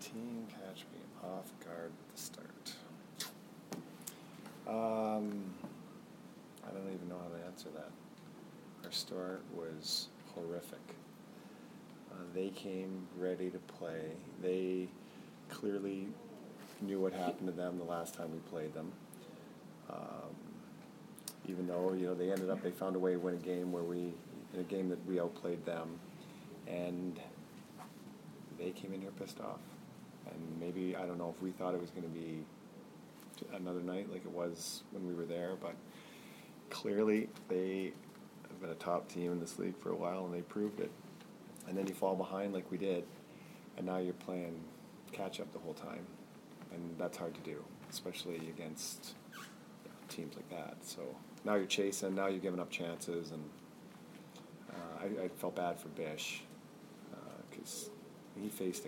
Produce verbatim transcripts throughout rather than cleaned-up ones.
team catch me off guard at the start. Um, I don't even know how to answer that. Our start was horrific. Uh, they came ready to play. They clearly knew what happened to them the last time we played them. Um, even though, you know, they ended up, they found a way to win a game where we, in a game that we outplayed them, and they came in here pissed off. And maybe, I don't know if we thought it was going to be another night like it was when we were there, but clearly they have been a top team in this league for a while, and they proved it. And then you fall behind like we did, and now you're playing catch up the whole time, and that's hard to do, especially against you know, teams like that. So now you're chasing, now you're giving up chances, and uh, I, I felt bad for Bish because uh, he faced a,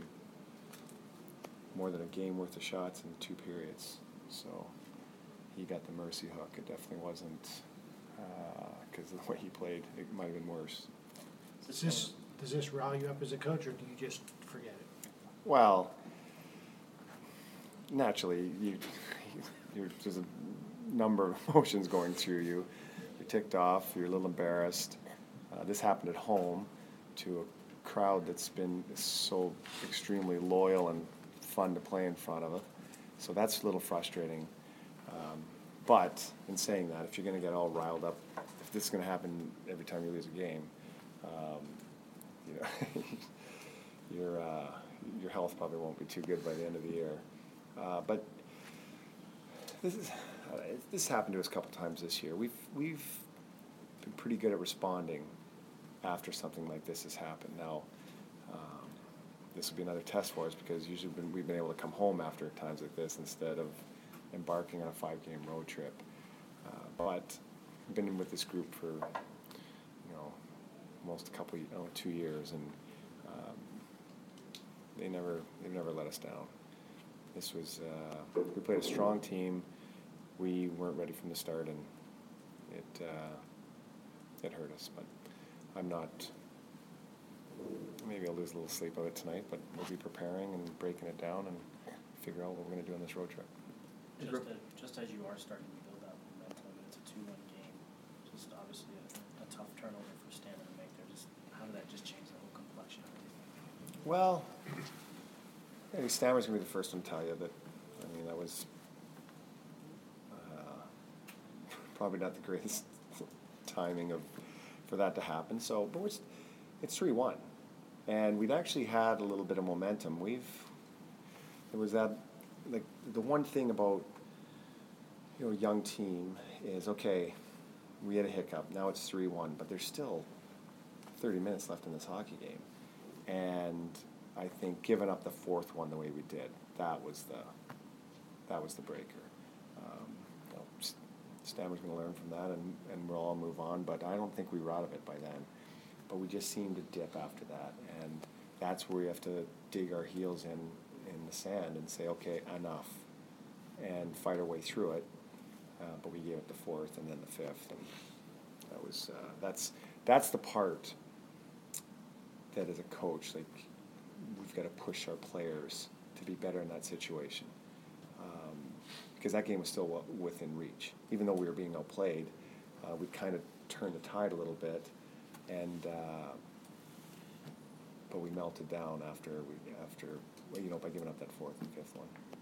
more than a game worth of shots in two periods. So he got the mercy hook. It definitely wasn't because uh, of the way he played. It might have been worse. Does this does this rile you up as a coach, or do you just forget it? Well, naturally, you, you're, there's a number of emotions going through you. You're ticked off. You're a little embarrassed. Uh, this happened at home to a crowd that's been so extremely loyal and fun to play in front of it. So that's a little frustrating. Um, but in saying that, if you're going to get all riled up, if this is going to happen every time you lose a game, um, you know, your uh, your health probably won't be too good by the end of the year. Uh, but this is uh, this happened to us a couple times this year. We've we've been pretty good at responding after something like this has happened. Now, um, this will be another test for us because usually we've been, we've been able to come home after times like this instead of embarking on a five-game road trip. Uh, but I've been with this group for you know almost a couple, you know, two years, and um, they never they've never let us down. This was uh, we played a strong team. We weren't ready from the start, and it uh, it hurt us. But I'm not. Maybe I'll lose a little sleep of it tonight, but we'll be preparing and breaking it down and figure out what we're going to do on this road trip. Just, a, just as you are starting to build that momentum, and it's a two one game, just obviously a, a tough turnover for Stanton to make there. Just how did that just change the whole complexion of everything? Well, I think Stammer's going to be the first one to tell you that, I mean, that was uh, probably not the greatest timing of for that to happen. So, but it's, it's three one. And we'd actually had a little bit of momentum. We've, there was that, like, the one thing about, you know, a young team is, okay, we had a hiccup, now it's three one, but there's still thirty minutes left in this hockey game. And I think giving up the fourth one the way we did, that was the, that was the breaker. Um, you know, Stammer's going to learn from that, and, and we'll all move on, but I don't think we were out of it by then. But we just seemed to dip after that, and that's where we have to dig our heels in in the sand and say, okay, enough, and fight our way through it. Uh, but we gave it the fourth and then the fifth, and that was uh, that's that's the part that as a coach, like, we've got to push our players to be better in that situation, um, because that game was still w- within reach, even though we were being outplayed. Uh, we kind of turned the tide a little bit. And uh, but we melted down after we after you know by giving up that fourth and fifth one.